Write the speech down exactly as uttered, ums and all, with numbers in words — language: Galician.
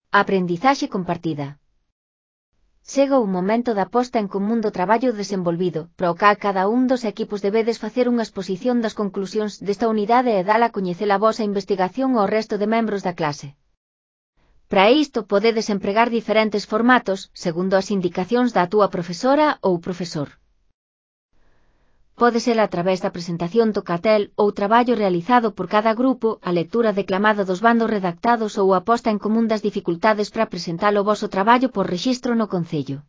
A aprendizaxe compartida. Chega o momento da posta en común do traballo desenvolvido, para o cal cada un dos equipos debedes facer unha exposición das conclusións desta unidade e dala a coñecer a vosa investigación ao resto de membros da clase. Para isto podedes empregar diferentes formatos, segundo as indicacións da túa profesora ou profesor. Pode ser a través da presentación do cartel ou traballo realizado por cada grupo, a lectura declamada dos bandos redactados ou a posta en común das dificultades para presentar o voso traballo por rexistro no concello.